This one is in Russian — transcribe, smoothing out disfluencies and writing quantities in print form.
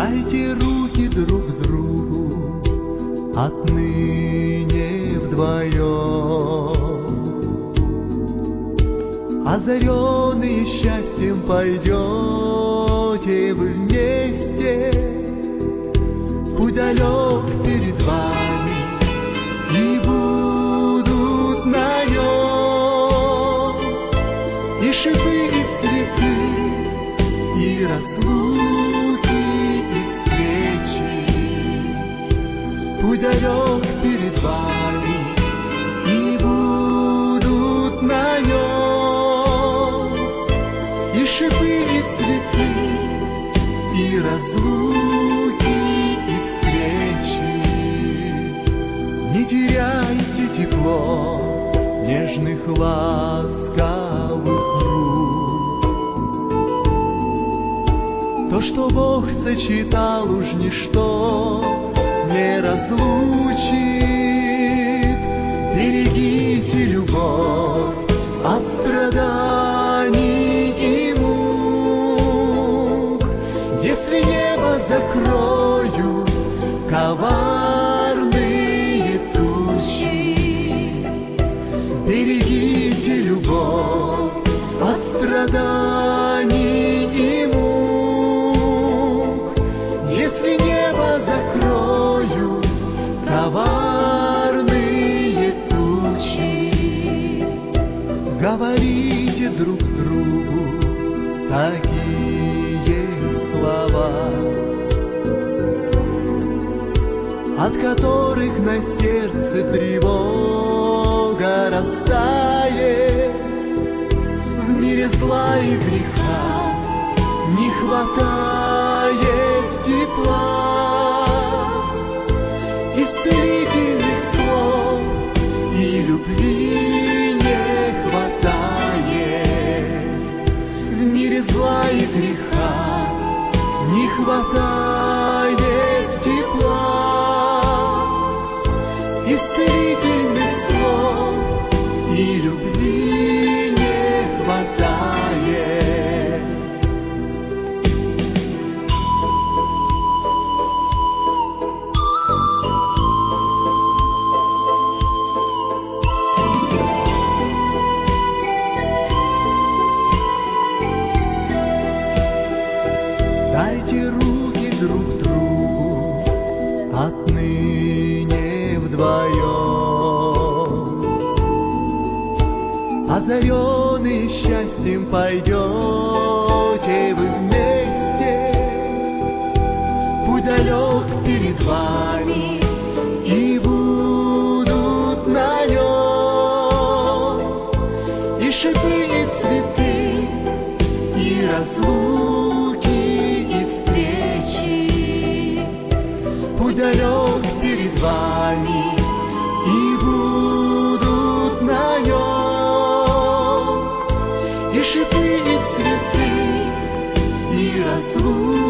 Дайте руки друг другу, отныне вдвоем. Озаренные счастьем пойдете вы вместе, путь далек перед вами, и будут на нем и шипы, и цветы, и разлуки, и встречи. Путь далек перед вами, и будут на нем и шипы, и цветы, и разлуки, и встречи. Не теряйте тепло нежных ласковых рук. То, что Бог сочетал, уж ничто не разлучит. Берегите любовь от страданий и мук. Если небо закроют коварные тучи, берегите любовь от страданий и мук. Если небо закроют коварные тучи, говорите друг другу такие слова, от которых на сердце тревога растает. В мире зла и греха не хватает тепла, исцелительных слов и любви не хватает. В мире зла и греха не хватает тепла, исцелительных слов и любви не хватает. Дайте руки друг другу, отныне вдвоем. Озаренные счастьем пойдете вы вместе, путь далек перед вами, и будут на нем и шипы, и цветы, и разлуки, и встречи. Путь далек перед вами, и будут на нем и шипы, и цветы, и разлуки.